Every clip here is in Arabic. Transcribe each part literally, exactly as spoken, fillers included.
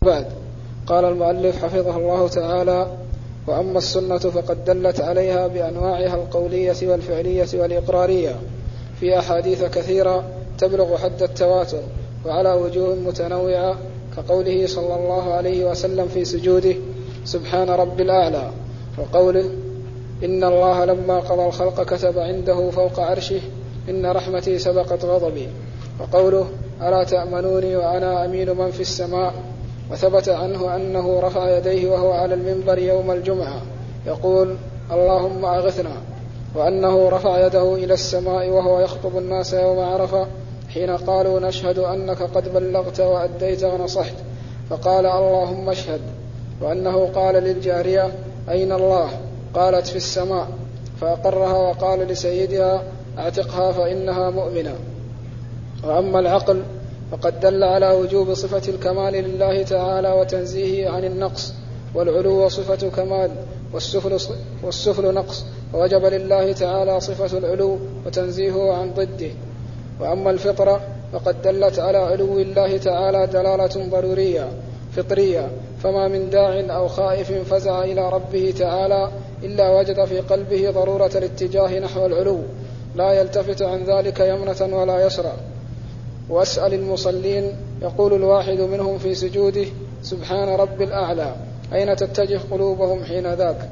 بعد. قال المؤلف حفظه الله تعالى: وأما السنة فقد دلت عليها بأنواعها القولية والفعلية والإقرارية في أحاديث كثيرة تبلغ حد التواتر وعلى وجوه متنوعة، كقوله صلى الله عليه وسلم في سجوده: سبحان رب الأعلى، وقوله: إن الله لما قضى الخلق كتب عنده فوق عرشه: إن رحمتي سبقت غضبي، وقوله: ألا تأمنوني وأنا أمين من في السماء. وثبت عنه أنه رفع يديه وهو على المنبر يوم الجمعة يقول: اللهم أغثنا، وأنه رفع يده إلى السماء وهو يخطب الناس يوم عرفة حين قالوا: نشهد أنك قد بلغت وأديت ونصحت، فقال: اللهم اشهد. وأنه قال للجارية: أين الله؟ قالت: في السماء، فأقرها وقال لسيدها: اعتقها فإنها مؤمنة. وأما العقل فقد دل على وجوب صفة الكمال لله تعالى وتنزيهه عن النقص، والعلو صفة كمال والسفل, والسفل نقص، ووجب لله تعالى صفة العلو وتنزيهه عن ضده. وأما الفطرة فقد دلت على علو الله تعالى دلالة ضرورية فطرية، فما من داع أو خائف فزع إلى ربه تعالى إلا وجد في قلبه ضرورة الاتجاه نحو العلو، لا يلتفت عن ذلك يمنة ولا يسرى. وأسأل المصلين، يقول الواحد منهم في سجوده: سبحان رب الأعلى، أين تتجه قلوبهم حين ذاك؟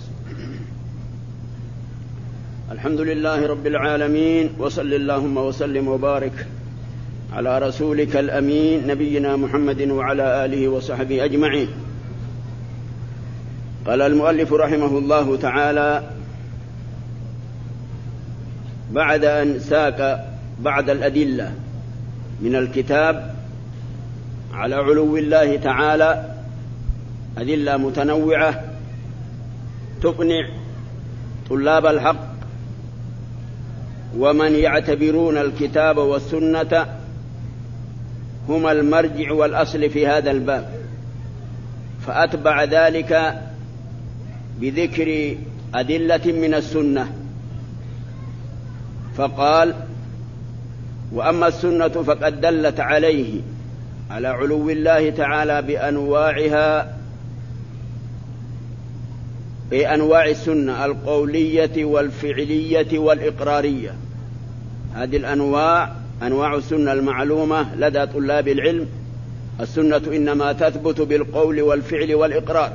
الحمد لله رب العالمين، وصل اللهم وسلم وبارك على رسولك الأمين نبينا محمد وعلى آله وصحبه أجمعين. قال المؤلف رحمه الله تعالى بعد أن ساق بعد الأدلة من الكتاب على علو الله تعالى أدلة متنوعة تقنع طلاب الحق ومن يعتبرون الكتاب والسنة هما المرجع والأصل في هذا الباب، فأتبع ذلك بذكر أدلة من السنة، فقال: وأما السنة فقد دلت عليه على علو الله تعالى بأنواعها، بأنواع السنة القولية والفعلية والإقرارية. هذه الأنواع أنواع السنة المعلومة لدى طلاب العلم. السنة إنما تثبت بالقول والفعل والإقرار.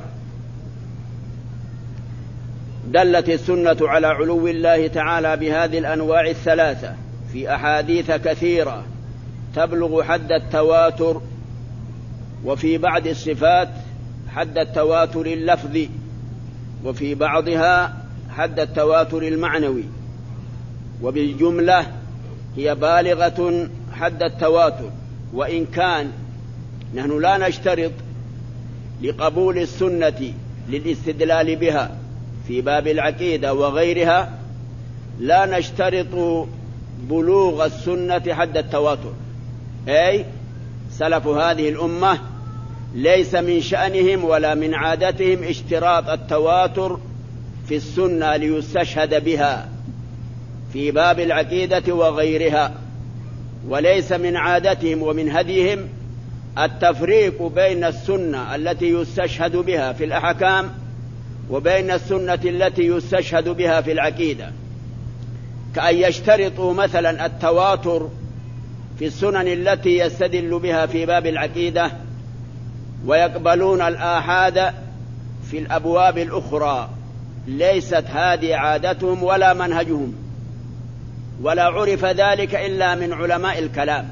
دلت السنة على علو الله تعالى بهذه الأنواع الثلاثة في أحاديث كثيرة تبلغ حد التواتر، وفي بعض الصفات حد التواتر اللفظي، وفي بعضها حد التواتر المعنوي، وبالجملة هي بالغة حد التواتر. وإن كان نحن لا نشترط لقبول السنة للاستدلال بها في باب العقيدة وغيرها، لا نشترط بلوغ السنة حد التواتر، أي سلف هذه الأمة ليس من شأنهم ولا من عادتهم اشتراط التواتر في السنة ليستشهد بها في باب العقيدة وغيرها، وليس من عادتهم ومن هديهم التفريق بين السنة التي يستشهد بها في الأحكام وبين السنة التي يستشهد بها في العقيدة، كأن يشترطوا مثلا التواتر في السنن التي يستدل بها في باب العقيدة ويقبلون الآحاد في الأبواب الأخرى. ليست هذه عادتهم ولا منهجهم، ولا عرف ذلك إلا من علماء الكلام.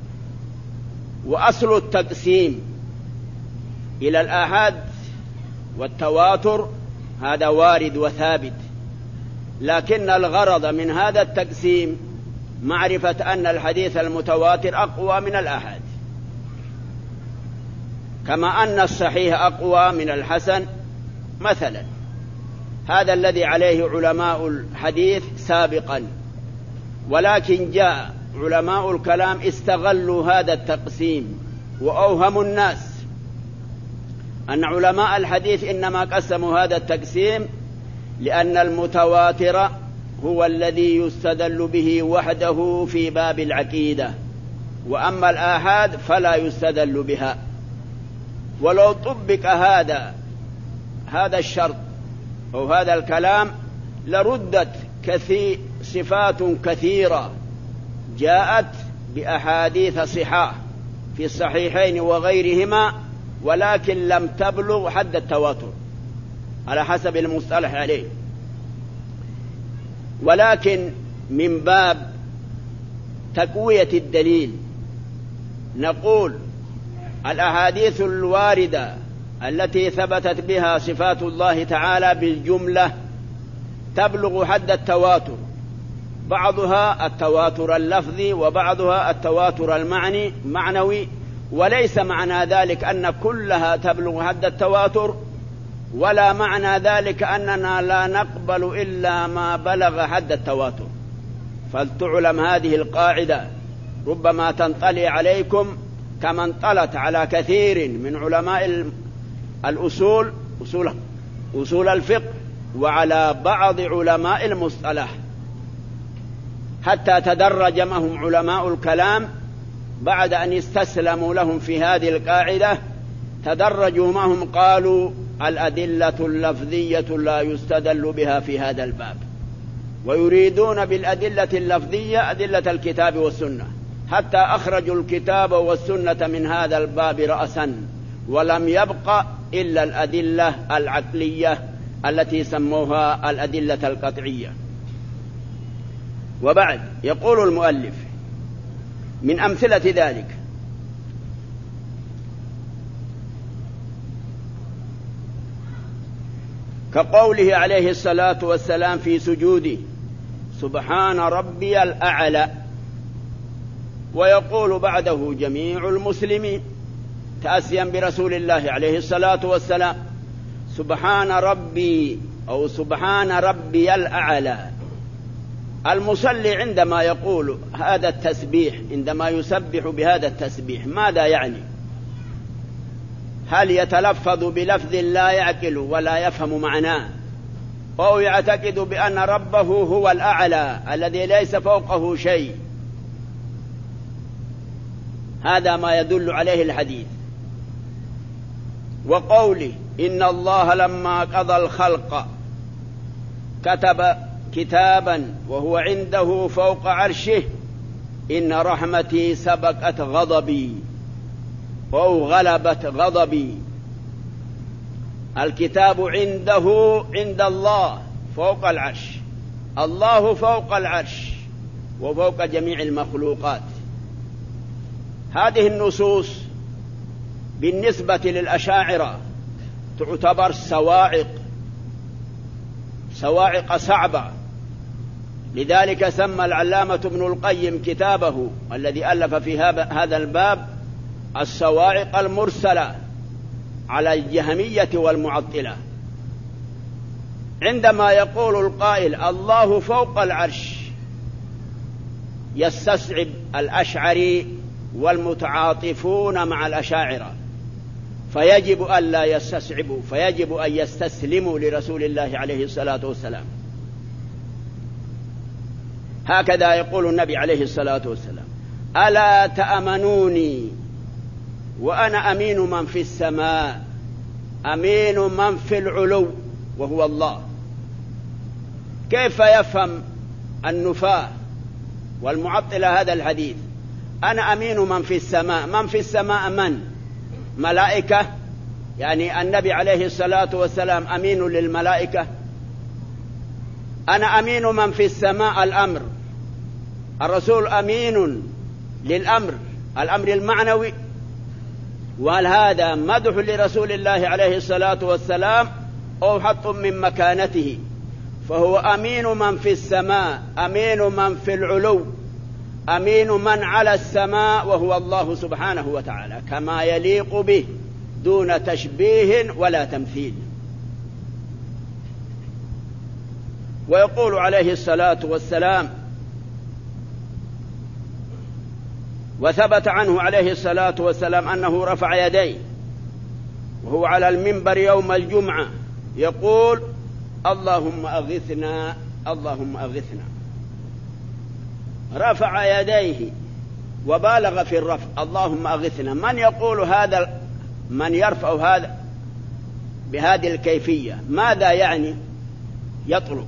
وأصل التقسيم إلى الآحاد والتواتر هذا وارد وثابت، لكن الغرض من هذا التقسيم معرفة أن الحديث المتواتر أقوى من الآحاد، كما أن الصحيح أقوى من الحسن مثلا. هذا الذي عليه علماء الحديث سابقا، ولكن جاء علماء الكلام استغلوا هذا التقسيم وأوهموا الناس أن علماء الحديث إنما قسموا هذا التقسيم لأن المتواتر هو الذي يستدل به وحده في باب العقيدة، وأما الآحاد فلا يستدل بها. ولو طبق هذا هذا الشرط أو هذا الكلام لردت كثير صفات كثيرة جاءت بأحاديث صحاح في الصحيحين وغيرهما، ولكن لم تبلغ حد التواتر على حسب المصطلح عليه. ولكن من باب تقوية الدليل نقول الأحاديث الواردة التي ثبتت بها صفات الله تعالى بالجملة تبلغ حد التواتر، بعضها التواتر اللفظي وبعضها التواتر المعني معنوي، وليس معنى ذلك أن كلها تبلغ حد التواتر، ولا معنى ذلك أننا لا نقبل إلا ما بلغ حد التواتر. فلتعلم هذه القاعدة، ربما تنطلي عليكم كما انطلت على كثير من علماء الأصول أصول, أصول الفقه وعلى بعض علماء المصطلح، حتى تدرج معهم علماء الكلام بعد أن استسلموا لهم في هذه القاعدة، تدرجوا معهم قالوا الأدلة اللفظية لا يستدل بها في هذا الباب، ويريدون بالأدلة اللفظية أدلة الكتاب والسنة، حتى أخرجوا الكتاب والسنة من هذا الباب رأسا، ولم يبق إلا الأدلة العقلية التي سموها الأدلة القطعية. وبعد يقول المؤلف من أمثلة ذلك كقوله عليه الصلاة والسلام في سجوده سبحان ربي الأعلى، ويقول بعده جميع المسلمين تأسيا برسول الله عليه الصلاة والسلام سبحان ربي أو سبحان ربي الأعلى. المصلي عندما يقول هذا التسبيح، عندما يسبح بهذا التسبيح، ماذا يعني؟ هل يتلفظ بلفظ لا يعقل ولا يفهم معناه، أو يعتقد بأن ربه هو الأعلى الذي ليس فوقه شيء؟ هذا ما يدل عليه الحديث. وقوله إن الله لما قضى الخلق كتب كتابا وهو عنده فوق عرشه إن رحمتي سبقت غضبي أو غلبت غضبي. الكتاب عنده عند الله فوق العرش، الله فوق العرش وفوق جميع المخلوقات. هذه النصوص بالنسبة للأشاعرة تعتبر صواعق صواعق صعبة، لذلك سمى العلامة ابن القيم كتابه الذي ألف في هذا الباب الصواعق المرسلة على الجهمية والمعطلة. عندما يقول القائل الله فوق العرش يستصعب الأشعري والمتعاطفون مع الأشاعرة، فيجب أن لا يستصعبوا، فيجب أن يستسلموا لرسول الله عليه الصلاة والسلام. هكذا يقول النبي عليه الصلاة والسلام ألا تأمنوني وأنا أمين من في السماء أمين من في العلو وهو الله. كيف يفهم النفاة والمعطلة هذا الحديث؟ أنا أمين من في السماء، من في السماء من؟ ملائكة؟ يعني النبي عليه الصلاة والسلام أمين للملائكة؟ أنا أمين من في السماء الأمر، الرسول أمين للأمر، الأمر المعنوي. وهل هذا مدح لرسول الله عليه الصلاة والسلام أو حط من مكانته؟ فهو أمين من في السماء أمين من في العلو أمين من على السماء وهو الله سبحانه وتعالى كما يليق به دون تشبيه ولا تمثيل. ويقول عليه الصلاة والسلام وثبت عنه عليه الصلاة والسلام أنه رفع يديه وهو على المنبر يوم الجمعة يقول اللهم أغثنا اللهم أغثنا، رفع يديه وبالغ في الرفع اللهم أغثنا. من يقول هذا من يرفع هذا بهذه الكيفية ماذا يعني؟ يطلب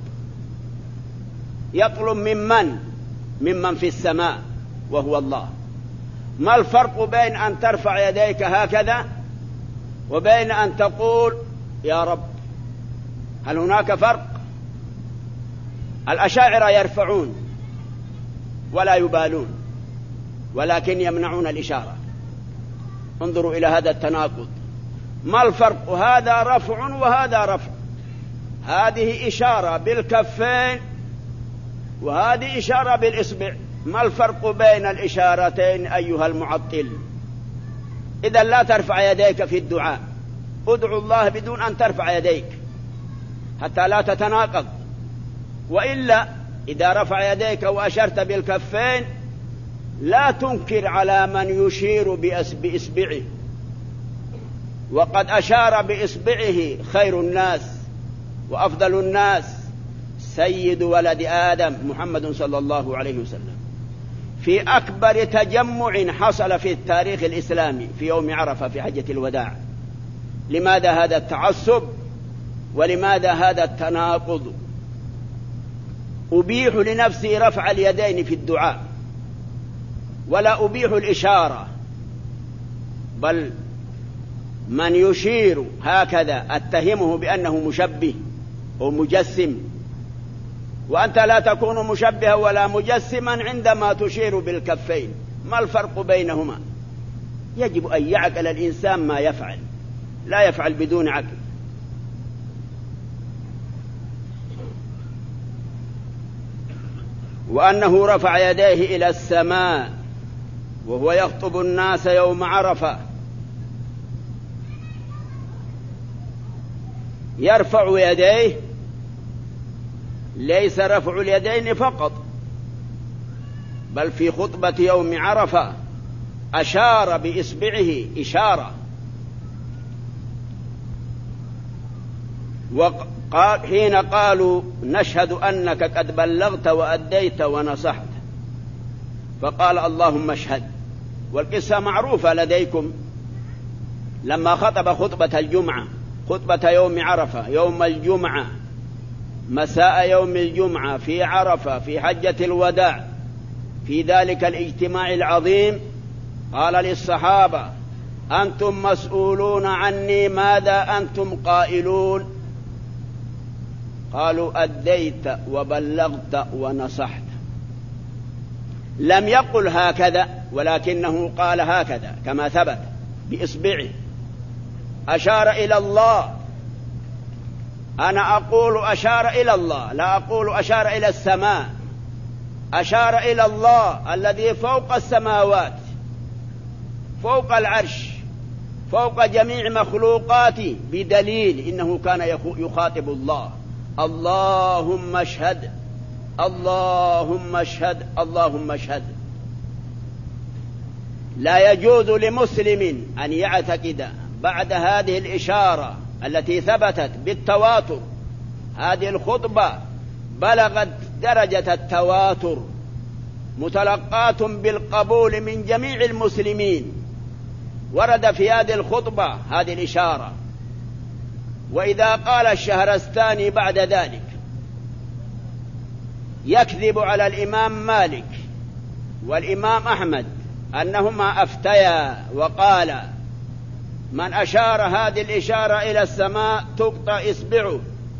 يطلب ممن ممن في السماء وهو الله. ما الفرق بين أن ترفع يديك هكذا وبين أن تقول يا رب؟ هل هناك فرق؟ الأشاعرة يرفعون ولا يبالون ولكن يمنعون الإشارة. انظروا إلى هذا التناقض. ما الفرق؟ هذا رفع وهذا رفع، هذه إشارة بالكفين وهذه إشارة بالإصبع. ما الفرق بين الإشارتين أيها المعطل؟ إذا لا ترفع يديك في الدعاء، ادعو الله بدون أن ترفع يديك حتى لا تتناقض. وإلا إذا رفع يديك وأشرت بالكفين لا تنكر على من يشير بإصبعه، وقد أشار بإصبعه خير الناس وأفضل الناس سيد ولد آدم محمد صلى الله عليه وسلم في أكبر تجمع حصل في التاريخ الإسلامي في يوم عرفة في حجة الوداع. لماذا هذا التعصب ولماذا هذا التناقض؟ أبيح لنفسي رفع اليدين في الدعاء ولا أبيح الإشارة، بل من يشير هكذا أتهمه بأنه مشبه أو مجسم، وأنت لا تكون مشبها ولا مجسما عندما تشير بالكفين. ما الفرق بينهما؟ يجب أن يعقل الإنسان ما يفعل، لا يفعل بدون عقل. وأنه رفع يديه إلى السماء وهو يخطب الناس يوم عرفة. يرفع يديه ليس رفع اليدين فقط، بل في خطبة يوم عرفة أشار بإصبعه إشارة، وقال حين قالوا نشهد أنك قد بلغت وأديت ونصحت، فقال اللهم اشهد. والقصة معروفة لديكم، لما خطب خطبة الجمعة، خطبة يوم عرفة يوم الجمعة مساء يوم الجمعة في عرفة في حجة الوداع، في ذلك الاجتماع العظيم قال للصحابة أنتم مسؤولون عني، ماذا أنتم قائلون؟ قالوا أديت وبلغت ونصحت. لم يقل هكذا ولكنه قال هكذا كما ثبت بإصبعه، أشار إلى الله. أنا أقول أشار إلى الله، لا أقول أشار إلى السماء. أشار إلى الله الذي فوق السماوات، فوق العرش، فوق جميع مخلوقاته، بدليل إنه كان يخاطب الله. اللهم اشهد اللهم اشهد اللهم اشهد. لا يجوز لمسلم أن يعتقد بعد هذه الإشارة التي ثبتت بالتواتر، هذه الخطبة بلغت درجة التواتر، متلقاة بالقبول من جميع المسلمين، ورد في هذه الخطبة هذه الإشارة. وإذا قال الشهرستاني بعد ذلك يكذب على الإمام مالك والإمام أحمد أنهما أفتيا وقال من أشار هذه الإشارة إلى السماء تقطع إصبعه.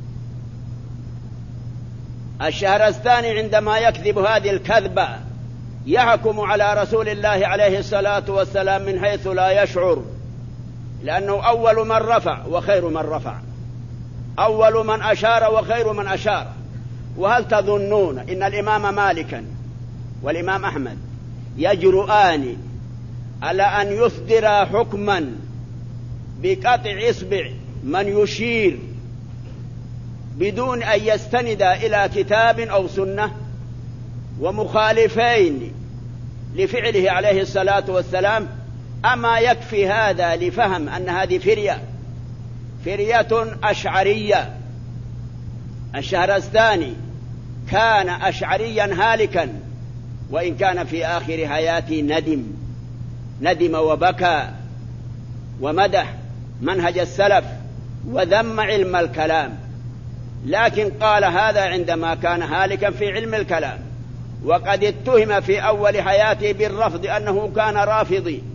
الشهرستاني عندما يكذب هذه الكذبة يحكم على رسول الله عليه الصلاة والسلام من حيث لا يشعر، لأنه أول من رفع وخير من رفع، أول من أشار وخير من أشار. وهل تظنون إن الإمام مالكا والإمام أحمد يجرؤان على أن يصدر حكما بقطع إصبع من يشير بدون أن يستند إلى كتاب أو سنة، ومخالفين لفعله عليه الصلاة والسلام؟ أما يكفي هذا لفهم أن هذه فرية فرية أشعرية. الشهرستاني كان أشعريا هالكا، وإن كان في آخر حياته ندم ندم وبكى ومدح منهج السلف وذم علم الكلام، لكن قال هذا عندما كان هالكا في علم الكلام، وقد اتهم في أول حياته بالرفض أنه كان رافضي.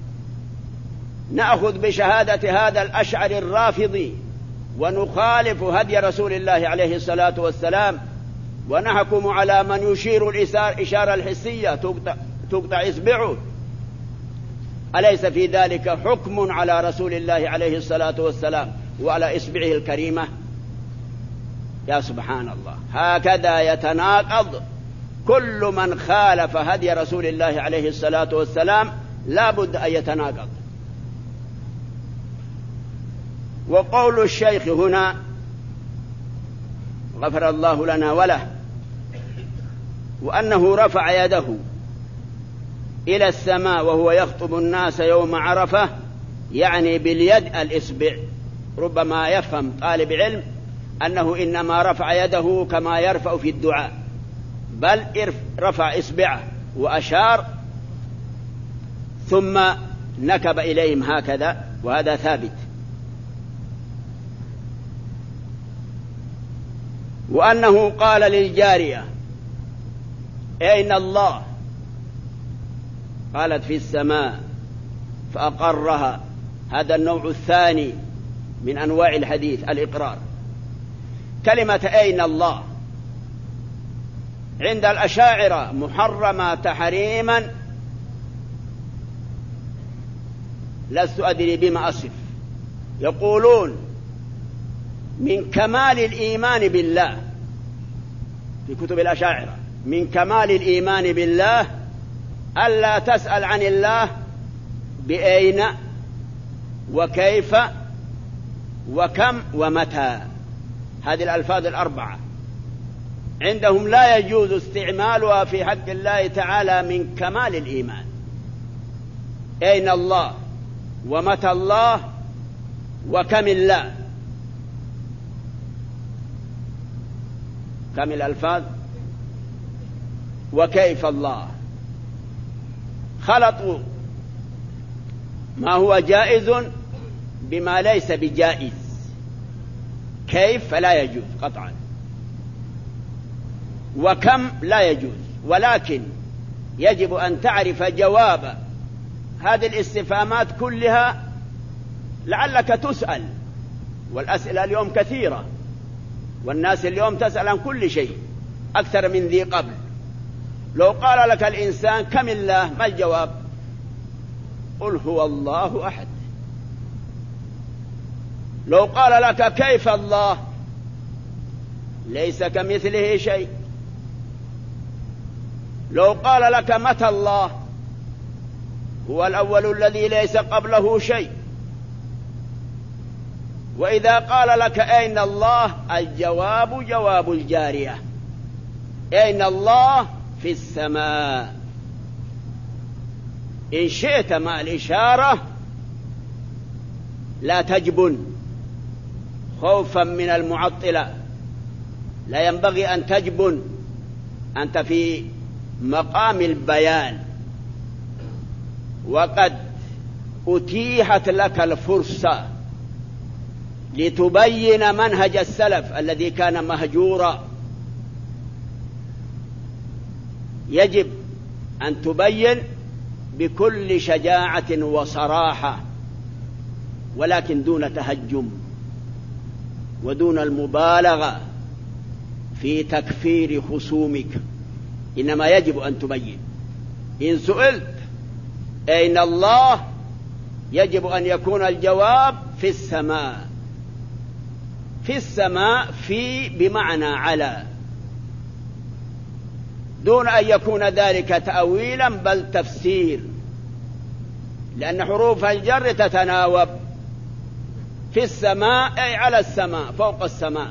نأخذ بشهادة هذا الأشعري الرافضي ونخالف هدي رسول الله عليه الصلاة والسلام، ونحكم على من يشير الإشارة الحسية تقطع, تقطع إصبعه. أليس في ذلك حكم على رسول الله عليه الصلاة والسلام وعلى إصبعه الكريمة؟ يا سبحان الله، هكذا يتناقض كل من خالف هدي رسول الله عليه الصلاة والسلام، لا بد أن يتناقض. وقول الشيخ هنا غفر الله لنا وله، وأنه رفع يده إلى السماء وهو يخطب الناس يوم عرفة، يعني باليد الإصبع. ربما يفهم طالب علم أنه إنما رفع يده كما يرفع في الدعاء، بل رفع إصبعه وأشار ثم نكب إليهم هكذا، وهذا ثابت. وأنه قال للجارية أين الله؟ قالت في السماء، فأقرها. هذا النوع الثاني من أنواع الحديث، الإقرار. كلمة أين الله عند الأشاعرة محرمة تحريما لست أدري بما أصف. يقولون من كمال الإيمان بالله في كتب الأشاعرة، من كمال الإيمان بالله ألا تسأل عن الله بأين وكيف وكم ومتى. هذه الألفاظ الأربعة عندهم لا يجوز استعمالها في حق الله تعالى من كمال الإيمان. أين الله ومتى الله وكم الله، كم الألفاظ، وكيف الله. خلطوا ما هو جائز بما ليس بجائز. كيف فلا يجوز قطعا، وكم لا يجوز، ولكن يجب أن تعرف جواب هذه الاستفهامات كلها لعلك تسأل. والأسئلة اليوم كثيرة، والناس اليوم تسأل عن كل شيء أكثر من ذي قبل. لو قال لك الإنسان كم الله، ما الجواب؟ قل هو الله أحد. لو قال لك كيف الله، ليس كمثله شيء. لو قال لك متى الله، هو الأول الذي ليس قبله شيء. وإذا قال لك أين الله، الجواب جواب الجارية، أين الله؟ في السماء. إن شئت مع الإشارة لا تجبن خوفا من المعطلة، لا ينبغي أن تجبن، أنت في مقام البيان، وقد أتيحت لك الفرصة لتبين منهج السلف الذي كان مهجورا. يجب أن تبين بكل شجاعة وصراحة، ولكن دون تهجم ودون المبالغة في تكفير خصومك. إنما يجب أن تبين. إن سئلت أين الله، يجب أن يكون الجواب في السماء. في السماء في بمعنى على، دون أن يكون ذلك تأويلا بل تفسير، لأن حروف الجر تتناوب. في السماء أي على السماء، فوق السماء،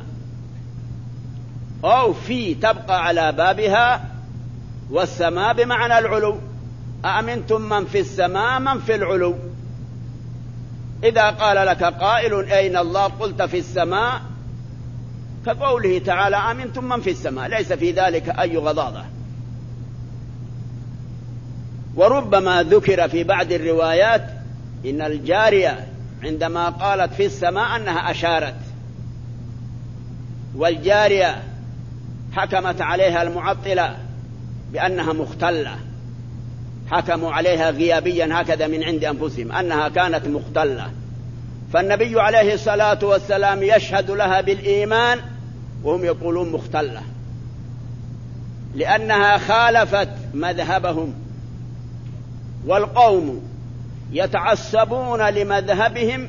أو في تبقى على بابها، والسماء بمعنى العلو. أأمنتم من في السماء من في العلو. إذا قال لك قائل أين الله، قلت في السماء، كقوله تعالى أأمنتم من في السماء، ليس في ذلك أي غضاضة. وربما ذكر في بعض الروايات إن الجارية عندما قالت في السماء أنها أشارت، والجارية حكمت عليها المعطلة بأنها مختلة، حكموا عليها غيابيا هكذا من عند أنفسهم أنها كانت مختلة، فالنبي عليه الصلاة والسلام يشهد لها بالإيمان وهم يقولون مختلة، لأنها خالفت مذهبهم، والقوم يتعصبون لمذهبهم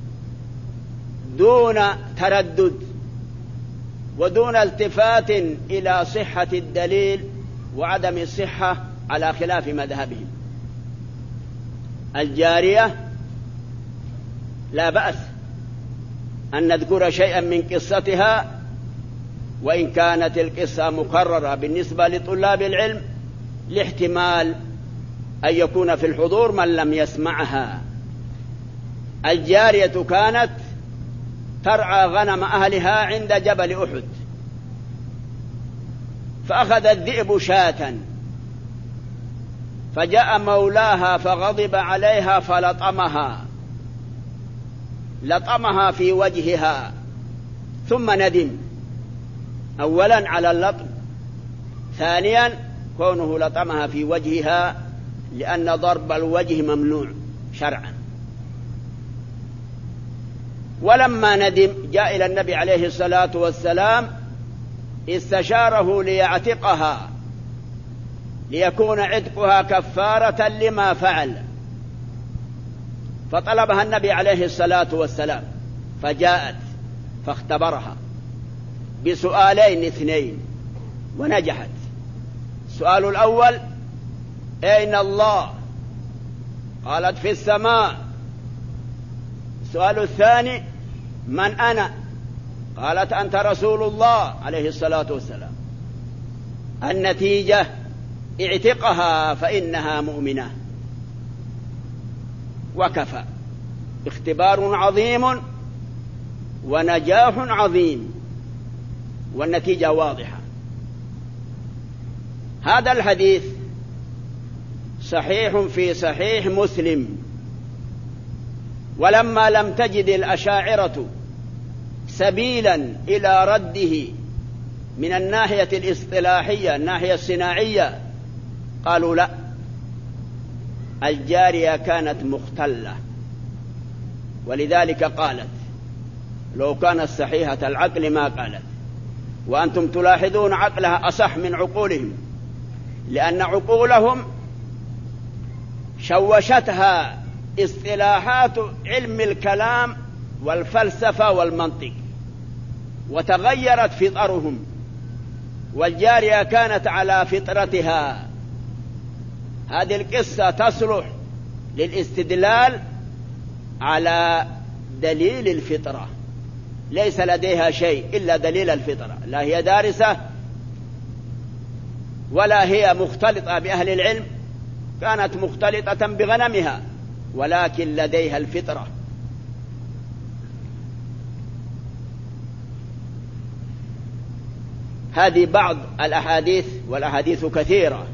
دون تردد ودون التفات إلى صحة الدليل وعدم الصحة على خلاف مذهبهم. الجارية لا بأس أن نذكر شيئا من قصتها، وإن كانت القصة مكررة بالنسبة لطلاب العلم لاحتمال أن يكون في الحضور من لم يسمعها. الجارية كانت ترعى غنم أهلها عند جبل أحد، فأخذ الذئب شاة، فجاء مولاها فغضب عليها فلطمها، لطمها في وجهها، ثم ندم أولا على اللطم، ثانيا كونه لطمها في وجهها لأن ضرب الوجه ممنوع شرعا. ولما ندم جاء إلى النبي عليه الصلاة والسلام استشاره ليعتقها ليكون عتقها كفارة لما فعل، فطلبها النبي عليه الصلاة والسلام، فجاءت فاختبرها بسؤالين اثنين ونجحت. السؤال الأول: أين الله؟ قالت: في السماء. السؤال الثاني: من أنا؟ قالت: أنت رسول الله عليه الصلاة والسلام. النتيجة: اعتقها فإنها مؤمنة. وكفى، اختبار عظيم ونجاح عظيم، والنتيجة واضحة. هذا الحديث صحيح في صحيح مسلم، ولما لم تجد الأشاعرة سبيلا إلى رده من الناحية الاصطلاحية الناحية الصناعية قالوا لا، الجارية كانت مختلة، ولذلك قالت. لو كانت صحيحة العقل ما قالت. وأنتم تلاحظون عقلها أصح من عقولهم، لأن عقولهم شوشتها اصطلاحات علم الكلام والفلسفة والمنطق، وتغيرت فطرهم، والجارية كانت على فطرتها. هذه القصة تصلح للاستدلال على دليل الفطرة، ليس لديها شيء إلا دليل الفطرة، لا هي دارسة ولا هي مختلطة بأهل العلم، كانت مختلطة بغنمها، ولكن لديها الفطرة. هذه بعض الأحاديث، والأحاديث كثيرة،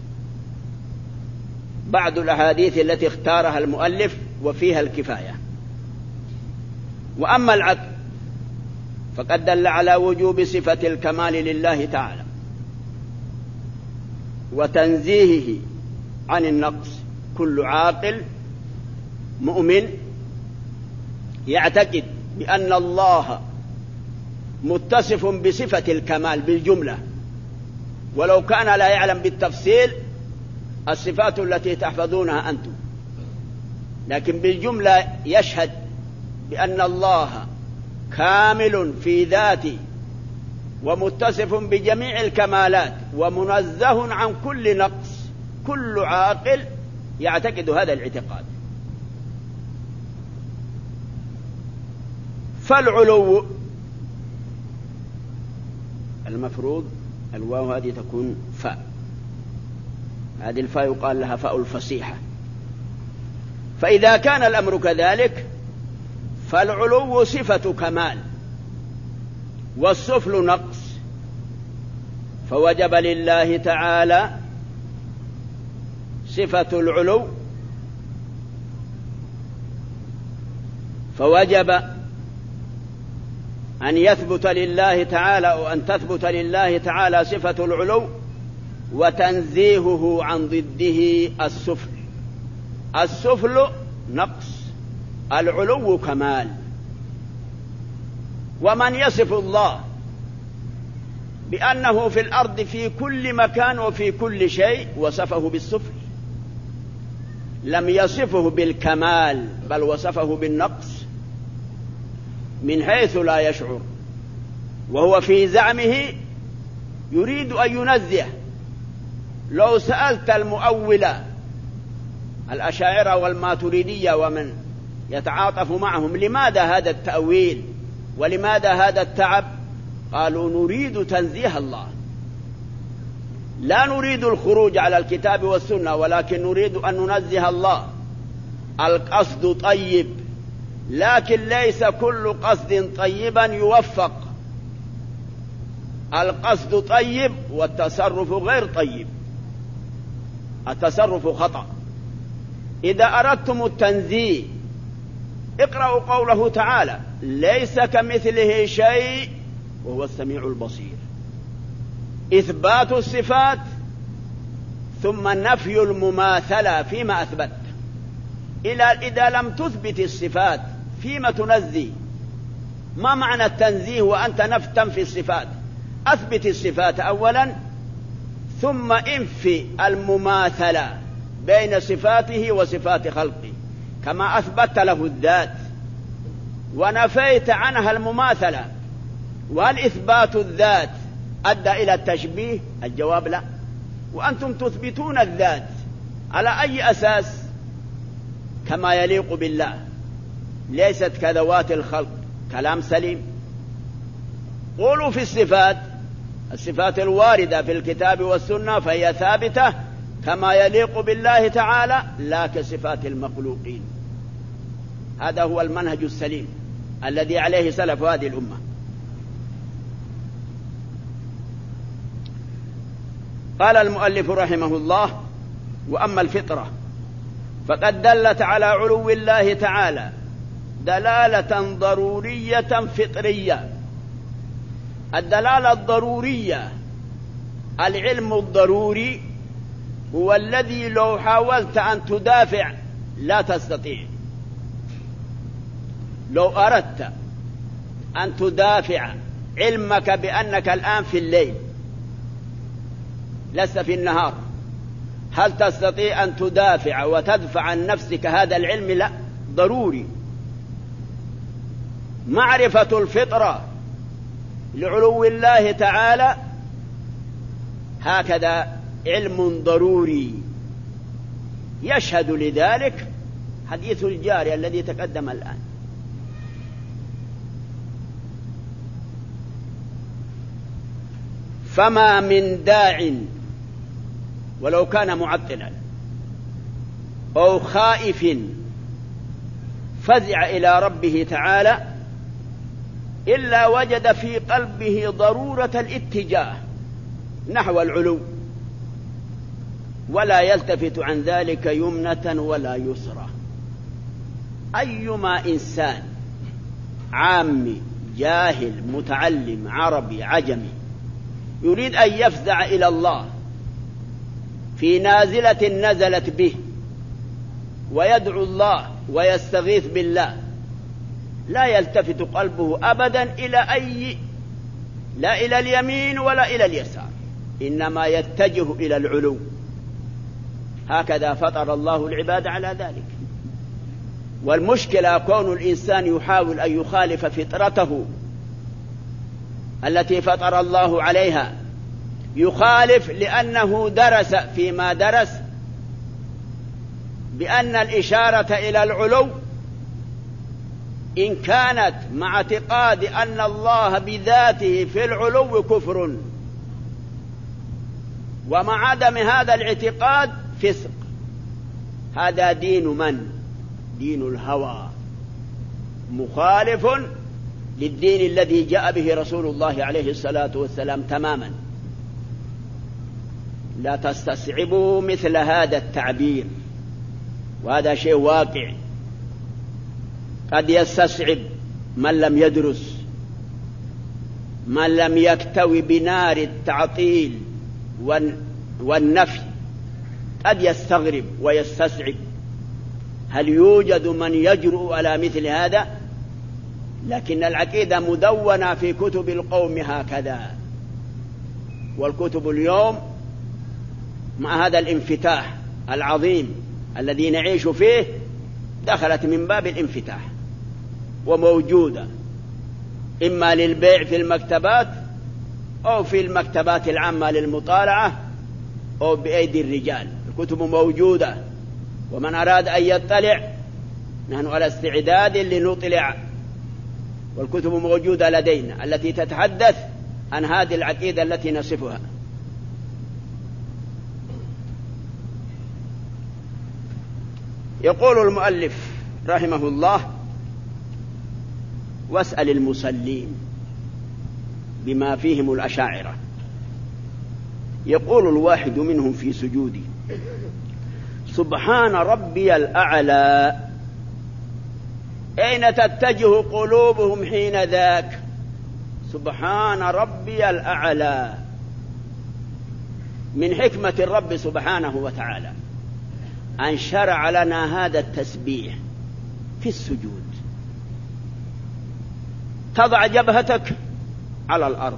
بعض الأحاديث التي اختارها المؤلف وفيها الكفاية. وأما العقل فقد دل على وجوب صفة الكمال لله تعالى وتنزيهه عن النقص. كل عاقل مؤمن يعتقد بأن الله متصف بصفة الكمال بالجملة، ولو كان لا يعلم بالتفصيل الصفات التي تحفظونها أنتم، لكن بالجملة يشهد بأن الله كامل في ذاته ومتصف بجميع الكمالات ومنزه عن كل نقص. كل عاقل يعتقد هذا الاعتقاد. فالعلو المفروض الواو هذه تكون فاء، هذه الفاء يقال لها فاء الفصيحة. فإذا كان الأمر كذلك فالعلو صفة كمال والسفل نقص، فوجب لله تعالى صفة العلو فوجب أن يثبت لله تعالى أو أن تثبت لله تعالى صفة العلو وتنزيهه عن ضده السفل. السفل نقص، العلو كمال. ومن يصف الله بأنه في الأرض في كل مكان وفي كل شيء وصفه بالسفل، لم يصفه بالكمال بل وصفه بالنقص من حيث لا يشعر، وهو في زعمه يريد أن ينزه. لو سألت المؤولة الأشاعرة والماتريدية ومن يتعاطف معهم لماذا هذا التأويل ولماذا هذا التعب، قالوا نريد تنزيه الله، لا نريد الخروج على الكتاب والسنة، ولكن نريد أن ننزه الله. القصد طيب، لكن ليس كل قصد طيبا يوفق. القصد طيب والتصرف غير طيب، التصرف خطأ. إذا أردتم التنزيه اقرأوا قوله تعالى: ليس كمثله شيء وهو السميع البصير. إثبات الصفات ثم نفي المماثلة فيما أثبت. إذا لم تثبت الصفات فيما تنزي؟ ما معنى التنزيه وأنت تنفي الصفات؟ أثبت الصفات أولا ثم انفي المماثلة بين صفاته وصفات خلقه، كما أثبت له الذات ونفيت عنها المماثلة. وهل إثبات الذات أدى إلى التشبيه؟ الجواب لا. وأنتم تثبتون الذات على أي أساس؟ كما يليق بالله، ليست كذوات الخلق. كلام سليم. قولوا في الصفات، الصفات الواردة في الكتاب والسنة فهي ثابتة كما يليق بالله تعالى، لا كصفات المخلوقين. هذا هو المنهج السليم الذي عليه سلف هذه الأمة. قال المؤلف رحمه الله: وأما الفطرة فقد دلت على علو الله تعالى دلالة ضرورية فطرية. الدلالة الضرورية، العلم الضروري هو الذي لو حاولت أن تدافع لا تستطيع. لو أردت أن تدافع علمك بأنك الآن في الليل لست في النهار، هل تستطيع أن تدافع وتدفع عن نفسك هذا العلم؟ لا، ضروري. معرفة الفطرة لعلو الله تعالى هكذا علم ضروري. يشهد لذلك حديث الجارية الذي تقدم الآن. فما من داع ولو كان معطلا أو خائف فزع إلى ربه تعالى إلا وجد في قلبه ضرورة الاتجاه نحو العلو، ولا يلتفت عن ذلك يمنة ولا يسرى. أيما إنسان عامي جاهل متعلم عربي عجمي يريد أن يفزع إلى الله في نازلة نزلت به ويدعو الله ويستغيث بالله، لا يلتفت قلبه أبدا إلى أي لا إلى اليمين ولا إلى اليسار، إنما يتجه إلى العلو. هكذا فطر الله العباد على ذلك. والمشكلة كون الإنسان يحاول أن يخالف فطرته التي فطر الله عليها، يخالف لأنه درس فيما درس بأن الإشارة إلى العلو إن كانت مع اعتقاد أن الله بذاته في العلو كفر، ومع عدم هذا الاعتقاد فسق. هذا دين من؟ دين الهوى، مخالف للدين الذي جاء به رسول الله عليه الصلاة والسلام تماما. لا تستصعبوا مثل هذا التعبير، وهذا شيء واقع. قد يستصعب من لم يدرس، من لم يكتوي بنار التعطيل والنفي، قد يستغرب ويستصعب هل يوجد من يجرؤ على مثل هذا؟ لكن العقيدة مدونة في كتب القوم هكذا. والكتب اليوم مع هذا الانفتاح العظيم الذي نعيش فيه دخلت من باب الانفتاح وموجودة إما للبيع في المكتبات أو في المكتبات العامة للمطالعة أو بأيدي الرجال. الكتب موجودة، ومن أراد أن يطلع نحن على استعداد لنطلع، والكتب موجودة لدينا التي تتحدث عن هذه العقيدة التي نصفها. يقول المؤلف رحمه الله: واسأل المصلين بما فيهم الأشاعرة. يقول الواحد منهم في سجوده: سبحان ربي الأعلى. أين تتجه قلوبهم حين ذاك؟ سبحان ربي الأعلى. من حكمة الرب سبحانه وتعالى أن شرع لنا هذا التسبيح في السجود. تضع جبهتك على الأرض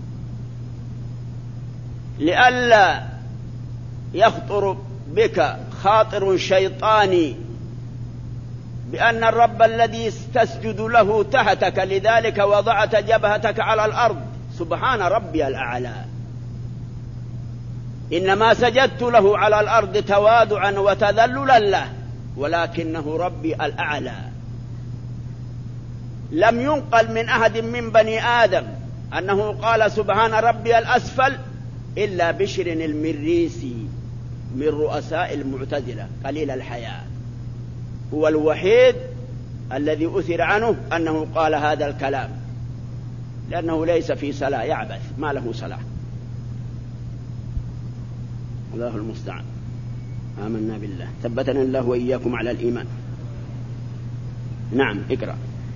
لئلا يخطر بك خاطر شيطاني بأن الرب الذي تسجد له تحتك، لذلك وضعت جبهتك على الأرض. سبحان ربي الأعلى. إنما سجدت له على الأرض تواضعا وتذللا له، ولكنه ربي الأعلى. لم ينقل من أحد من بني آدم أنه قال سبحان ربي الأسفل إلا بشر المريسي من رؤساء المعتزلة قليل الحياة، هو الوحيد الذي أثر عنه أنه قال هذا الكلام، لأنه ليس في صلاة، يعبث، ما له صلاة. الله المستعان. آمنا بالله، ثبتنا الله وإياكم على الإيمان. نعم، اقرأ.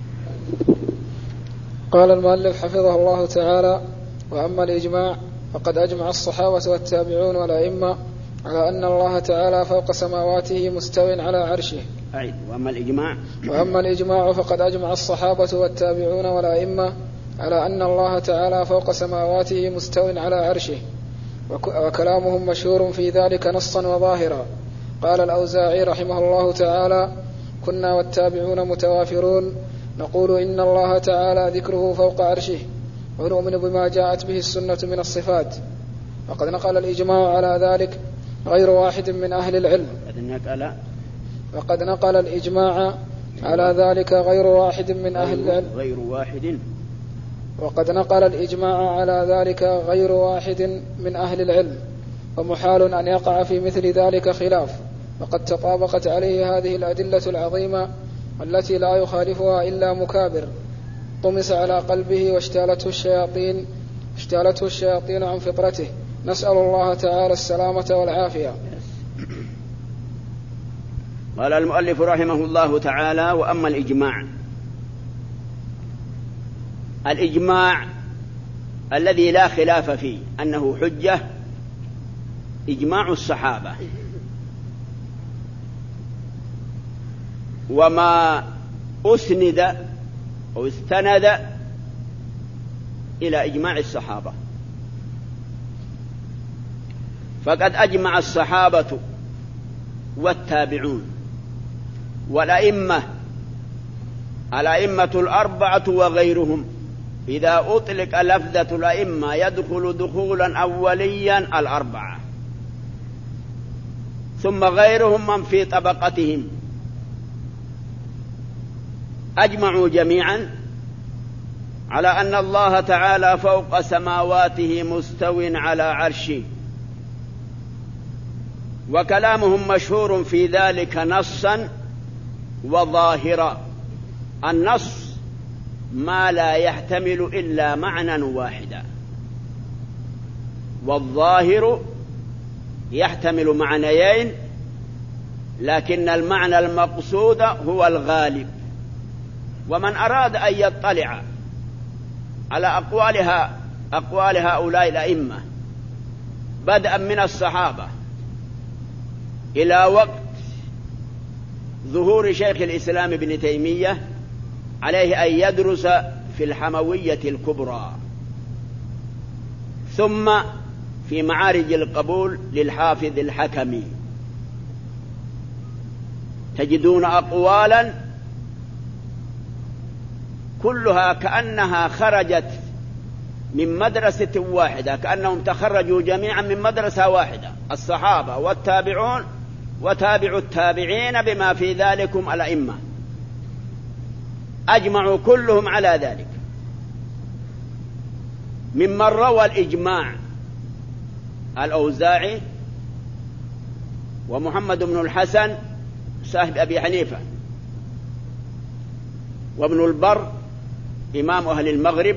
قال المؤلف حفظه الله تعالى: وأما الإجماع فقد أجمع الصحابة والتابعون والأئمة على أن الله تعالى فوق سماواته مستو على عرشه. أعيد. وأما الإجماع وأما الإجماع فقد أجمع الصحابة والتابعون والأئمة على أن الله تعالى فوق سماواته مستو على عرشه، وكلامهم مشهور في ذلك نصا وظاهرا. قال الأوزاعي رحمه الله تعالى: كنا والتابعون متوافرون نقول إن الله تعالى ذكره فوق عرشه، ونؤمن بما جاءت به السنة من الصفات. وقد نقل الإجماع على ذلك غير واحد من أهل العلم وقد نقل الإجماع على ذلك غير واحد من أهل العلم غير واحد وقد نقل الإجماع على ذلك غير واحد من أهل العلم، ومحال أن يقع في مثل ذلك خلاف، وقد تطابقت عليه هذه الأدلة العظيمة التي لا يخالفها إلا مكابر طمس على قلبه واشتالته الشياطين اشتالته الشياطين عن فطرته. نسأل الله تعالى السلامة والعافية. قال المؤلف رحمه الله تعالى: وأما الإجماع، الإجماع الذي لا خلاف فيه أنه حجة، إجماع الصحابة، وما أسند أو استند إلى إجماع الصحابة. فقد أجمع الصحابة والتابعون والأئمة، الأئمة الأربعة وغيرهم، إذا أطلق لفظة الأئمة يدخل دخولا أوليا الأربعة، ثم غيرهم من في طبقتهم، أجمعوا جميعا على أن الله تعالى فوق سماواته مستو على عرشه، وكلامهم مشهور في ذلك نصا وظاهرا. النص ما لا يحتمل إلا معنى واحدا، والظاهر يحتمل معنيين، لكن المعنى المقصود هو الغالب. ومن أراد أن يطلع على أقوالها أقوال هؤلاء الأئمة بدءا من الصحابة إلى وقت ظهور شيخ الإسلام ابن تيمية عليه أن يدرس في الحموية الكبرى، ثم في معارج القبول للحافظ الحكمي تجدون أقوالا كلها كأنها خرجت من مدرسة واحدة، كأنهم تخرجوا جميعا من مدرسة واحدة، الصحابة والتابعون وتابع التابعين بما في ذلكم الأئمة، أجمعوا كلهم على ذلك. ممن روى الإجماع الأوزاعي ومحمد بن الحسن صاحب أبي حنيفة، وابن البر إمام أهل المغرب،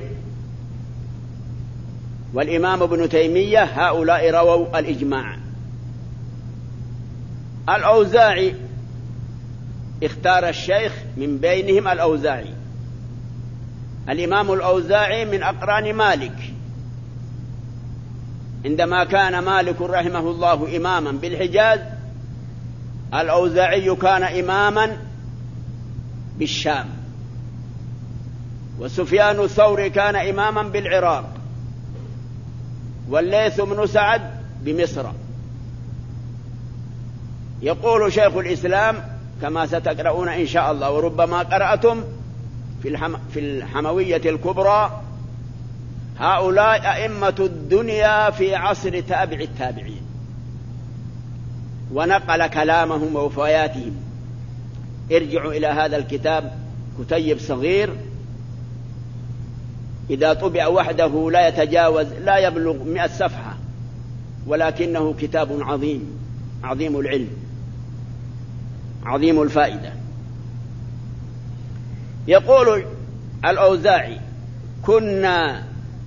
والإمام ابن تيمية، هؤلاء رووا الإجماع. الأوزاعي اختار الشيخ من بينهم الأوزاعي. الإمام الأوزاعي من أقران مالك، عندما كان مالك رحمه الله إماما بالحجاز، الأوزاعي كان إماما بالشام، وسفيان الثوري كان إماما بالعراق، والليث بن سعد بمصر. يقول شيخ الإسلام كما ستقرؤون إن شاء الله، وربما قرأتم في, الحم في الحموية الكبرى: هؤلاء أئمة الدنيا في عصر تابع التابعين. ونقل كلامهم ووفياتهم. ارجعوا إلى هذا الكتاب، كتيب صغير إذا طبع وحده لا يتجاوز لا يبلغ مئة صفحة، ولكنه كتاب عظيم، عظيم العلم، عظيم الفائدة. يقول الأوزاعي: كنا،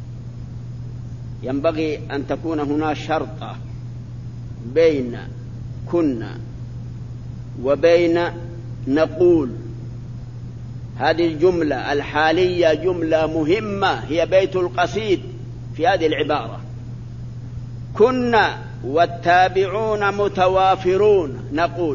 ينبغي أن تكون هنا شرطة بين كنا وبين نقول. هذه الجملة الحالية جملة مهمة، هي بيت القصيد في هذه العبارة: كنا والتابعون متوافرون نقول.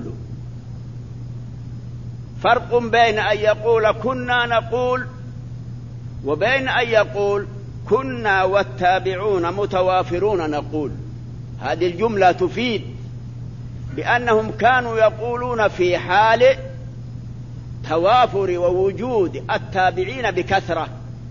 فرق بين أن يقول كنا نقول وبين أن يقول كنا والتابعون متوافرون نقول. هذه الجملة تفيد بأنهم كانوا يقولون في حال توافر ووجود التابعين بكثرة.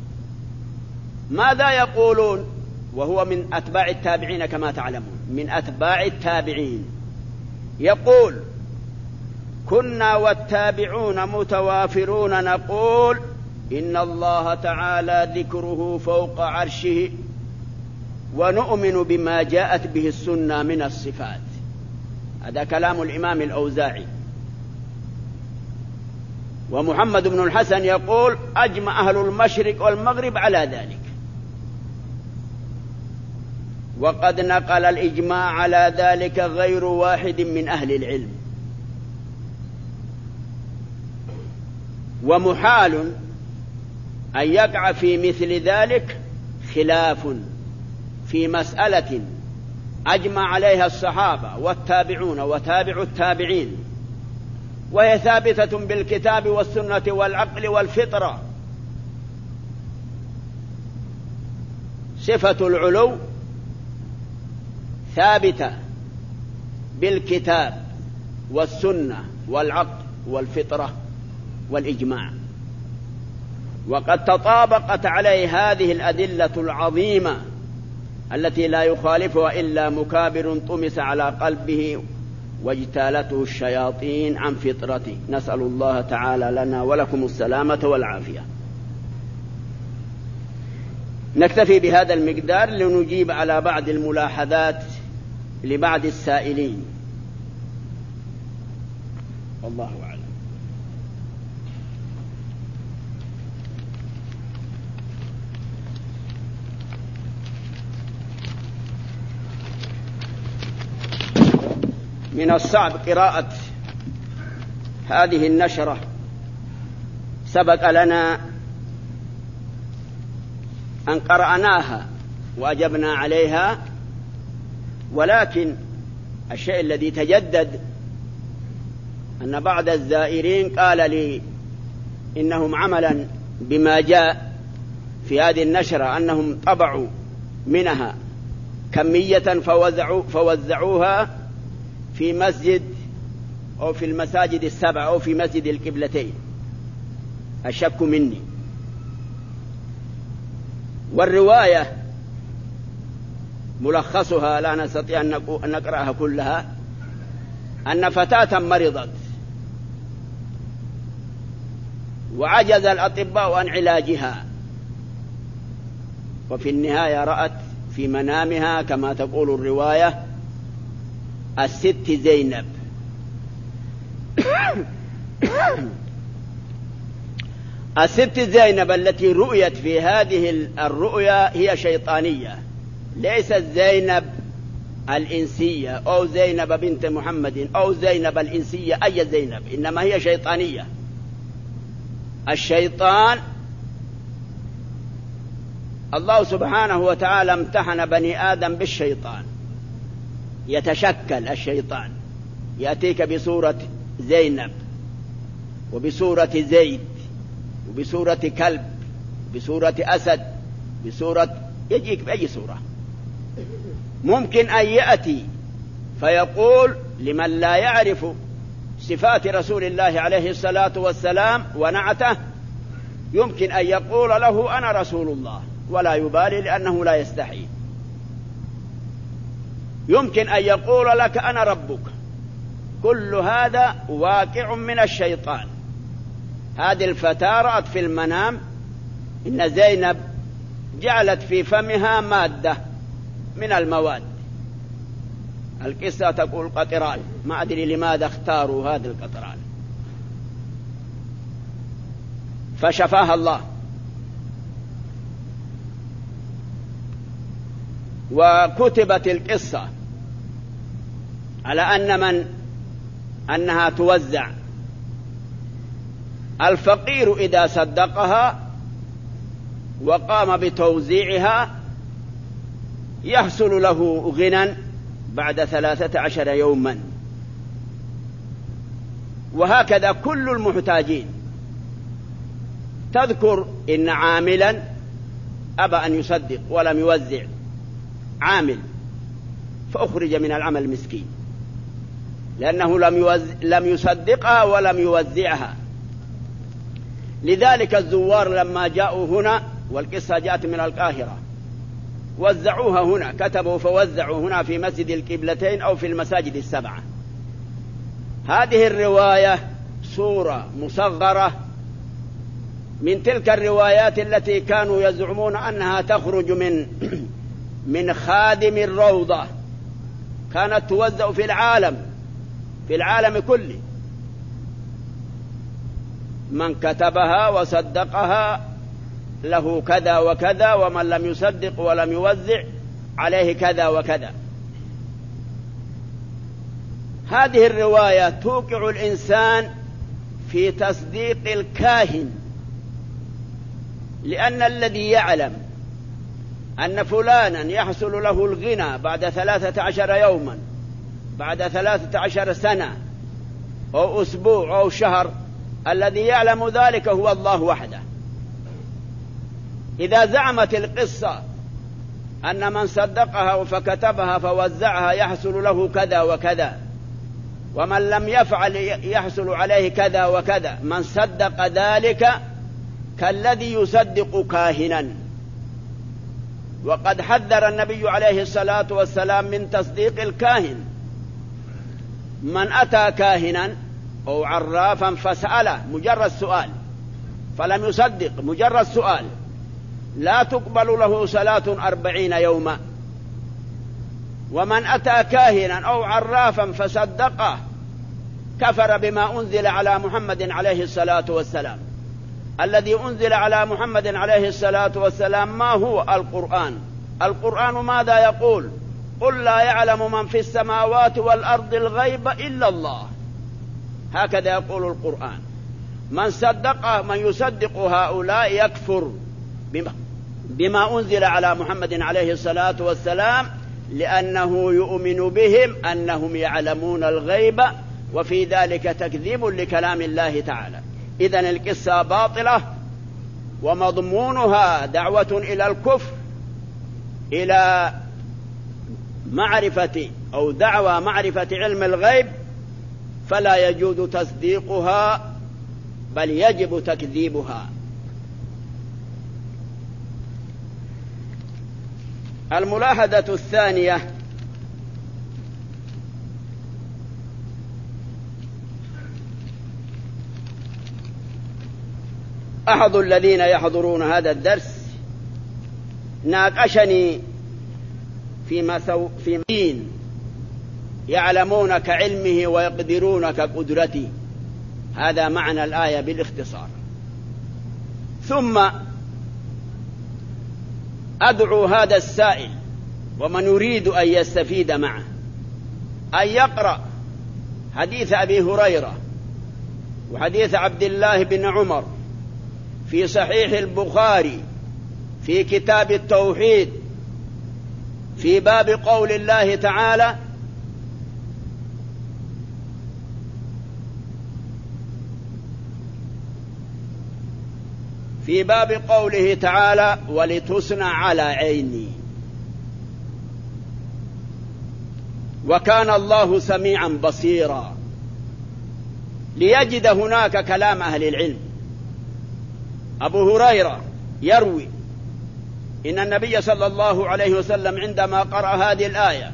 ماذا يقولون وهو من أتباع التابعين كما تعلمون، من أتباع التابعين؟ يقول: كنا والتابعون متوافرون نقول إن الله تعالى ذكره فوق عرشه ونؤمن بما جاءت به السنة من الصفات. هذا كلام الإمام الأوزاعي. ومحمد بن الحسن يقول: أجمع أهل المشرق والمغرب على ذلك. وقد نقل الإجماع على ذلك غير واحد من أهل العلم. ومحال أن يقع في مثل ذلك خلاف في مسألة أجمع عليها الصحابة والتابعون وتابع التابعين، وهي ثابتة بالكتاب والسنة والعقل والفطرة. صفة العلو ثابتة بالكتاب والسنة والعقل والفطرة والإجماع، وقد تطابقت عليه هذه الأدلة العظيمة التي لا يخالفها إلا مكابر طمس على قلبه واجتالته الشياطين عن فطرته. نسأل الله تعالى لنا ولكم السلامة والعافية. نكتفي بهذا المقدار لنجيب على بعض الملاحظات لبعض السائلين. والله أعلم. من الصعب قراءة هذه النشرة سبق لنا أن قرأناها وأجبنا عليها، ولكن الشيء الذي تجدد أن بعض الزائرين قال لي إنهم عملا بما جاء في هذه النشرة أنهم طبعوا منها كمية فوزعوا فوزعوها في مسجد أو في المساجد السبع أو في مسجد القبلتين. الشك مني. والرواية ملخصها لا نستطيع أن نقرأها كلها، أن فتاة مرضت وعجز الأطباء عن علاجها، وفي النهاية رأت في منامها كما تقول الرواية الست زينب. الست زينب التي رؤيت في هذه الرؤيا هي شيطانية، ليست زينب الإنسية أو زينب بنت محمد أو زينب الإنسية أي زينب، إنما هي شيطانية. الشيطان الله سبحانه وتعالى امتحن بني آدم بالشيطان، يتشكل الشيطان، يأتيك بصورة زينب وبصورة زيد وبصورة كلب بصورة أسد بصورة، يجيك بأي صورة. ممكن أن يأتي فيقول لمن لا يعرف صفات رسول الله عليه الصلاة والسلام ونعته، يمكن أن يقول له أنا رسول الله ولا يبالي لأنه لا يستحي. يمكن أن يقول لك أنا ربك. كل هذا واقع من الشيطان. هذه الفتاة رأت في المنام إن زينب جعلت في فمها مادة من المواد، القصة تقول قطران، ما أدري لماذا اختاروا هذا القطران، فشفاها الله. وكتبت القصة على أن من أنها توزع، الفقير إذا صدقها وقام بتوزيعها يحصل له غنى بعد ثلاثة عشر يوما، وهكذا كل المحتاجين. تذكر إن عاملا أبى أن يصدق ولم يوزع، عامل فأخرج من العمل مسكين لأنه لم يوزع لم يصدقها ولم يوزعها. لذلك الزوار لما جاءوا هنا، والقصة جاءت من القاهرة، وزعوها هنا، كتبوا فوزعوا هنا في مسجد القبلتين أو في المساجد السبعة. هذه الرواية صورة مصغرة من تلك الروايات التي كانوا يزعمون أنها تخرج من من خادم الروضة، كانت توزع في العالم في العالم كله، من كتبها وصدقها له كذا وكذا، ومن لم يصدق ولم يوزع عليه كذا وكذا. هذه الرواية توقع الإنسان في تصديق الكاهن، لأن الذي يعلم أن فلانا يحصل له الغنى بعد ثلاثة عشر يوما، بعد ثلاثة عشر سنة أو أسبوع أو شهر، الذي يعلم ذلك هو الله وحده. إذا زعمت القصة أن من صدقها فكتبها فوزعها يحصل له كذا وكذا، ومن لم يفعل يحصل عليه كذا وكذا، من صدق ذلك كالذي يصدق كاهنا. وقد حذر النبي عليه الصلاة والسلام من تصديق الكاهن. من أتى كاهنا أو عرافا فسأله مجرد سؤال فلم يصدق، مجرد سؤال، لا تقبل له صلاة أربعين يوما. ومن أتى كاهنا أو عرافا فصدقه كفر بما أنزل على محمد عليه الصلاة والسلام. الذي أنزل على محمد عليه الصلاة والسلام ما هو؟ القرآن. القرآن ماذا يقول؟ قل لا يعلم من في السماوات والأرض الغيب إلا الله. هكذا يقول القرآن. من صدق من يصدق هؤلاء يكفر بما, بما أنزل على محمد عليه الصلاة والسلام، لأنه يؤمن بهم أنهم يعلمون الغيب، وفي ذلك تكذيب لكلام الله تعالى. إذن القصة باطلة، ومضمونها دعوة إلى الكفر، إلى معرفة أو دعوى معرفة علم الغيب، فلا يجوز تصديقها بل يجب تكذيبها. الملاحظة الثانية: أحد الذين يحضرون هذا الدرس ناقشني فيما سو في دين يعلمون كعلمه ويقدرون كقدرته، هذا معنى الآية بالاختصار. ثم أدعو هذا السائل ومن يريد أن يستفيد معه أن يقرأ حديث أبي هريرة وحديث عبد الله بن عمر في صحيح البخاري في كتاب التوحيد في باب قول الله تعالى: في باب قوله تعالى: ولتصنع على عيني. وكان الله سميعا بصيرا، ليجد هناك كلام أهل العلم. أبو هريرة يروي إن النبي صلى الله عليه وسلم عندما قرأ هذه الآية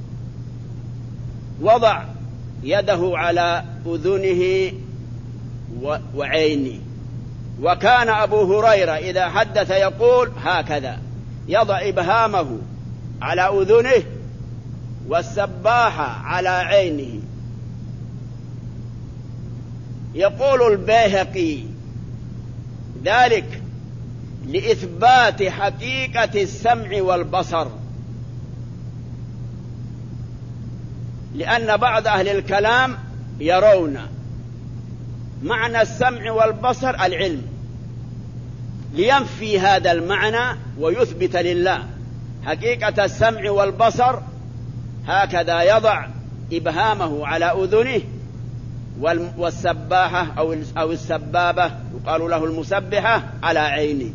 وضع يده على أذنه وعينه، وكان أبو هريرة إذا حدث يقول هكذا، يضع إبهامه على أذنه والسباحة على عينه. يقول البيهقي ذلك لإثبات حقيقة السمع والبصر، لأن بعض أهل الكلام يرون معنى السمع والبصر العلم، لينفي هذا المعنى ويثبت لله حقيقة السمع والبصر. هكذا يضع إبهامه على أذنه والسباحة أو السبابة يقال له المسبحة على عينه.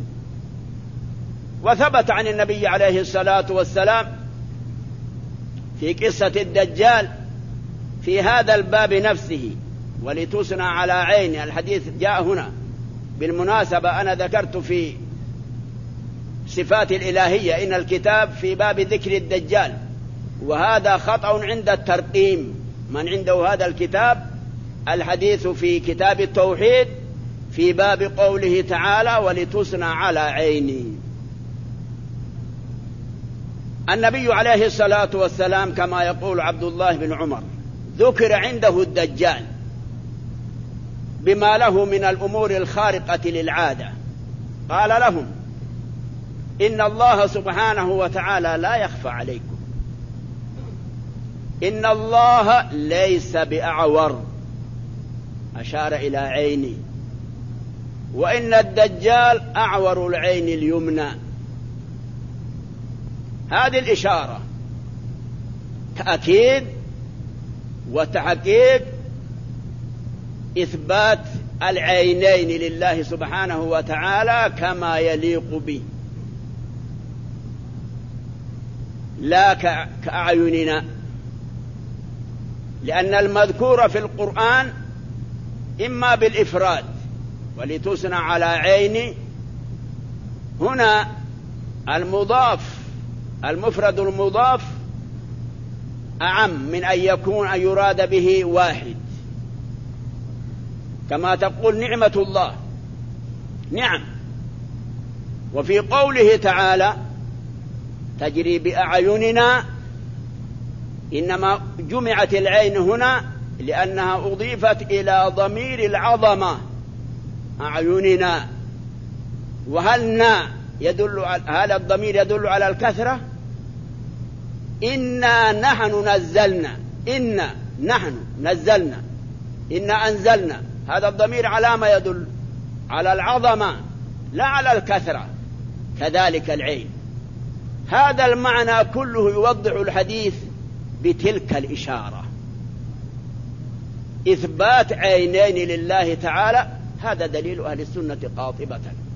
وثبت عن النبي عليه الصلاة والسلام في قصة الدجال في هذا الباب نفسه: ولتصنع على عيني. الحديث جاء هنا بالمناسبة، أنا ذكرت في صفات الإلهية إن الكتاب في باب ذكر الدجال، وهذا خطأ عند الترقيم. من عنده هذا الكتاب الحديث في كتاب التوحيد في باب قوله تعالى: ولتصنع على عيني. النبي عليه الصلاة والسلام كما يقول عبد الله بن عمر ذكر عنده الدجال بما له من الأمور الخارقة للعادة، قال لهم: إن الله سبحانه وتعالى لا يخفى عليكم، إن الله ليس بأعور، أشار إلى عيني، وإن الدجال أعور العين اليمنى. هذه الإشارة تأكيد وتحقيق إثبات العينين لله سبحانه وتعالى كما يليق به، لا كأعيننا، لأن المذكور في القرآن إما بالإفراد ولتصنع على عيني، هنا المضاف المفرد المضاف أعم من أن يكون أن يراد به واحد، كما تقول نعمة الله نعم. وفي قوله تعالى تجري بأعيننا، إنما جمعت العين هنا لأنها أضيفت إلى ضمير العظمة أعيننا. وهل نا يدل على هذا الضمير يدل على الكثرة؟ إنا نحن نزلنا، إنا نحن نزلنا، إنا أنزلنا، هذا الضمير على ما يدل؟ على العظمة لا على الكثرة. كذلك العين، هذا المعنى كله يوضح الحديث بتلك الإشارة. إثبات عينين لله تعالى هذا دليل أهل السنة قاطبة.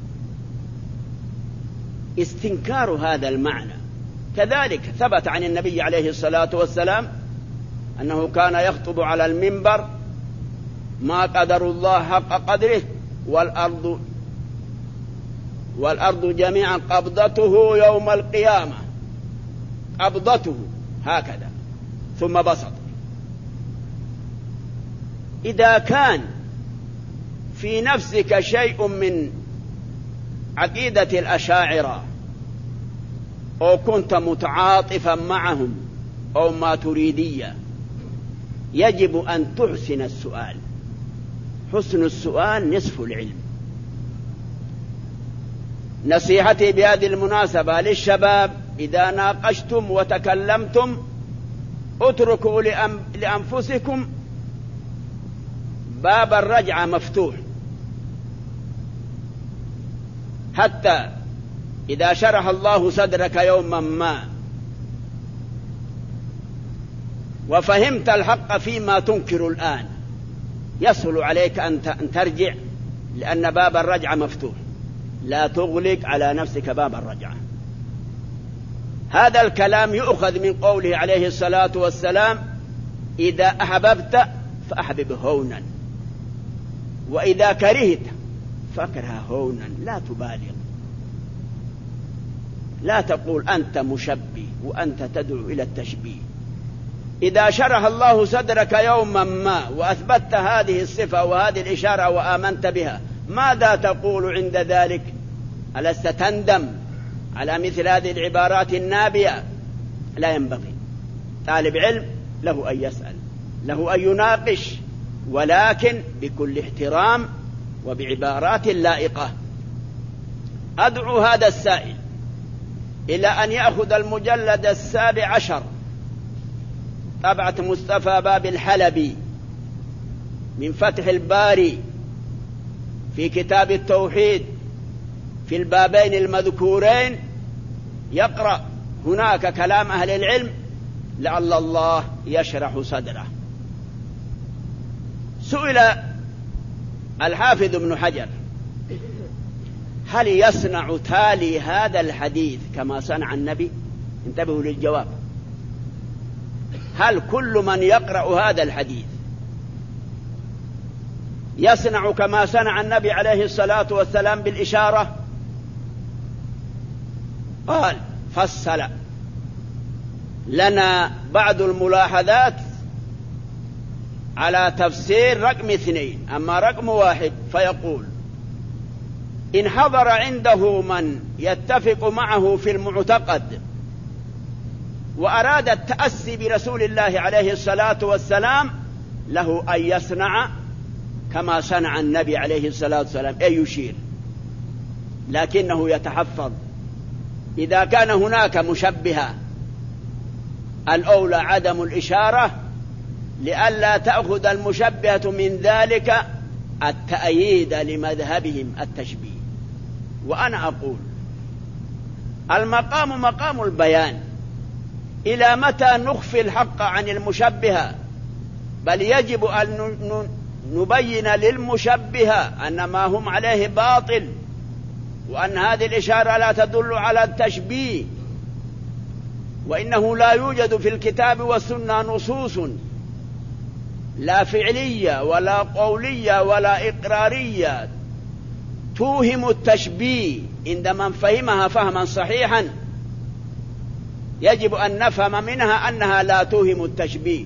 استنكار هذا المعنى كذلك ثبت عن النبي عليه الصلاة والسلام أنه كان يخطب على المنبر: ما قدر الله حق قدره والأرض والأرض جميعا قبضته يوم القيامة. قبضته هكذا ثم بسط. إذا كان في نفسك شيء من عقيدة الأشاعرة أو كنت متعاطفا معهم أو ما تريدية، يجب أن تحسن السؤال. حسن السؤال نصف العلم. نصيحتي بهذه المناسبة للشباب: إذا ناقشتم وتكلمتم اتركوا لأنفسكم باب الرجعة مفتوح، حتى إذا شرح الله صدرك يوما ما وفهمت الحق فيما تنكر الآن، يسهل عليك أن ترجع، لأن باب الرجعة مفتوح. لا تغلق على نفسك باب الرجعة. هذا الكلام يؤخذ من قوله عليه الصلاة والسلام: إذا أحببت فأحبب هونا، وإذا كرهت فاكره هونا. لا تبالغ، لا تقول أنت مشبه وأنت تدعو إلى التشبيه. إذا شرح الله صدرك يوما ما وأثبتت هذه الصفة وهذه الإشارة وآمنت بها، ماذا تقول عند ذلك؟ ألست تندم على مثل هذه العبارات النابية؟ لا ينبغي. طالب علم له أن يسأل، له أن يناقش، ولكن بكل احترام وبعبارات لائقة. أدعو هذا السائل إلى أن يأخذ المجلد السابع عشر طبعة مصطفى باب الحلبي من فتح الباري في كتاب التوحيد في البابين المذكورين، يقرأ هناك كلام أهل العلم لعل الله يشرح صدره. سئل الحافظ ابن حجر: هل يصنع تالي هذا الحديث كما صنع النبي؟ انتبهوا للجواب. هل كل من يقرأ هذا الحديث يصنع كما صنع النبي عليه الصلاة والسلام بالإشارة؟ قال: فصل لنا بعض الملاحظات على تفسير رقم اثنين. أما رقم واحد فيقول: إن حضر عنده من يتفق معه في المعتقد وأراد التأسي برسول الله عليه الصلاة والسلام، له أن يصنع كما صنع النبي عليه الصلاة والسلام، أي يشير، لكنه يتحفظ. إذا كان هناك مشبهة الأولى عدم الإشارة، لئلا تأخذ المشبهة من ذلك التأييد لمذهبهم التشبيه. وأنا أقول: المقام مقام البيان. إلى متى نخفي الحق عن المشبهة؟ بل يجب أن نبين للمشبهة أن ما هم عليه باطل، وأن هذه الإشارة لا تدل على التشبيه، وإنه لا يوجد في الكتاب والسنة نصوص لا فعلية ولا قولية ولا إقرارية توهم التشبيه عند من فهمها فهما صحيحا. يجب أن نفهم منها أنها لا توهم التشبيه.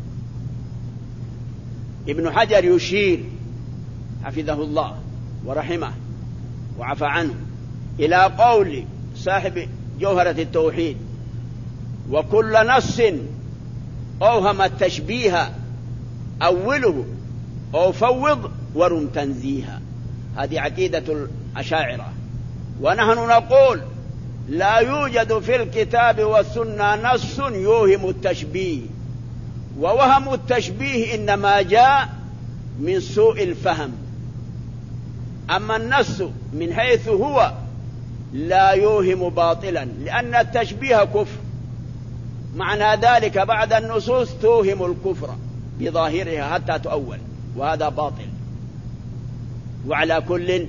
ابن حجر يشير حفظه الله ورحمه وعفى عنه إلى قول صاحب جوهرة التوحيد: وكل نص أوهم التشبيه أوله أو فوض ورم تنزيها. هذه عقيدة الأشاعرة. ونحن نقول: لا يوجد في الكتاب والسنة نص يوهم التشبيه، ووهم التشبيه إنما جاء من سوء الفهم. أما النص من حيث هو لا يوهم باطلا، لأن التشبيه كفر، معنى ذلك بعد النصوص توهم الكفر بظاهرها حتى تؤول، وهذا باطل. وعلى كل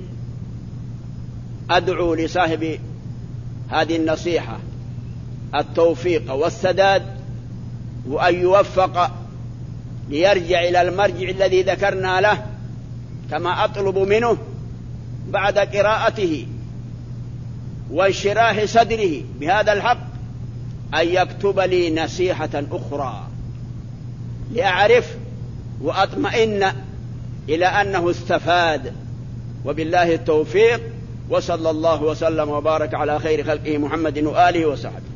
أدعو لصاحب هذه النصيحة التوفيق والسداد، وأن يوفق ليرجع إلى المرجع الذي ذكرنا له، كما أطلب منه بعد قراءته وانشراح صدره بهذا الحق أن يكتب لي نصيحة أخرى لأعرف وأطمئن إلى أنه استفاد. وبالله التوفيق، وصلى الله وسلم وبارك على خير خلقه محمد وآله وصحبه.